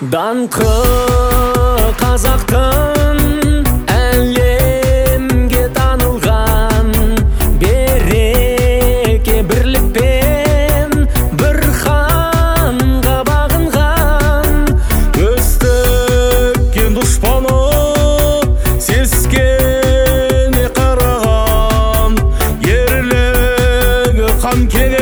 Даңқы қазақтың әлемге танылған, береке бірлікпен бір ханға бағынған. Өстіккен дұшпаны сескене қараған, ерлігі қан кене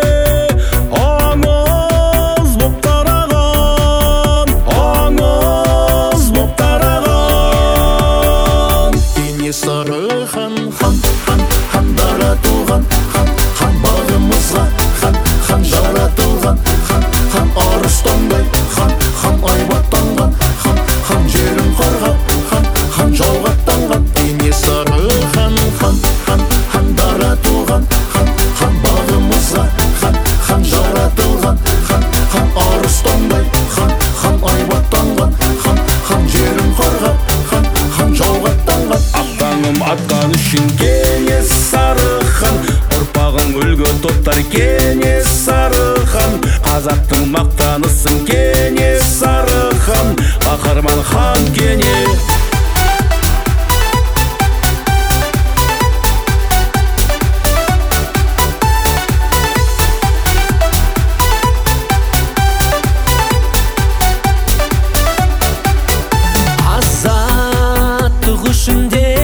Кенесары хан, хандара туған, хан бағымызға, хан жаратылған, хан арыстанбай, хан айбаттанған, хан жерін қорғап, хан жауға аттанған. Кенесары хан, хандара туған, хан бағымызға, хан жаратылған, хан арыстанбай, хан айбаттанған, хан жерін қорғап, хан жауға аттанған. Атқан үшін Кенесары хан, ұрпағың үлгі топтар Кенесары хан. Қазақтың мақтанысың Кенесары хан, қаһарман хан Кене. Азаттық үшін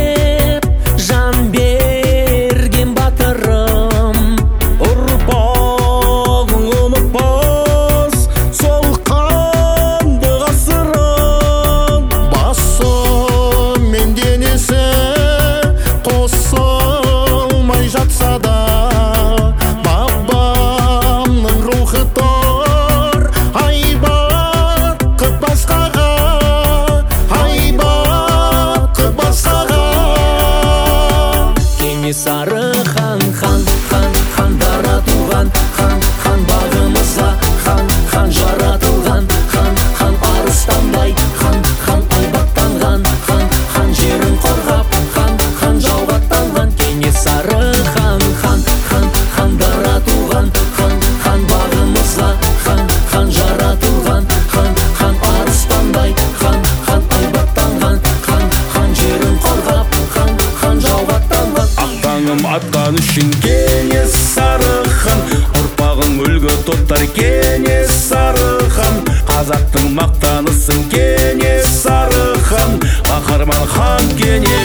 Кенесары хан, хандара туған, хан бағымызға, хан жаратылған, хан арыстанбай, хан айбаттанған, хан жерін қорғап, хан жауға аттанған. Кенесары хан, хандара туған, хан бағымызға, хан жаратылған, хан арыстанбай, хан айбаттанған, хан жерін қорғап, хан жауға аттанған. Атқан үшін Кенесары хан, ұрпағың үлгі топтар Кенесары хан. Қазақтың мақтанысың Кенесары хан, қаһарман хан Кене.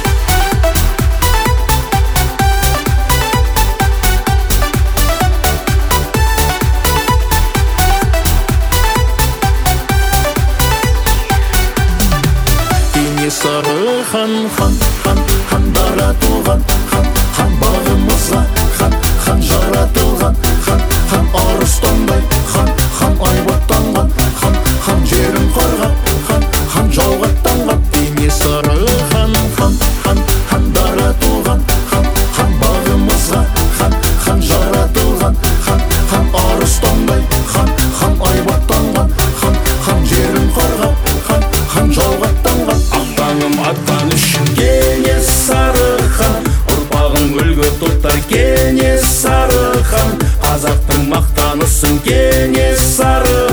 Кенесары хан, хандара туған, хан бағымызға, хан жаратылған, хан арыстанбай, хан айбаттанған, хан жерін қорғап, хан жауға аттанған. Кенесары хан, хандара туған, хан бағымызға, хан жаратылған, хан арыстанбай, хан айбаттанған, хан жерін қорғап, хан жауға аттанған. Атқан үшін Кенесары хан, ұрпағың үлгі топтар Кенесары хан. Қазақтың мақтанысың Кенесары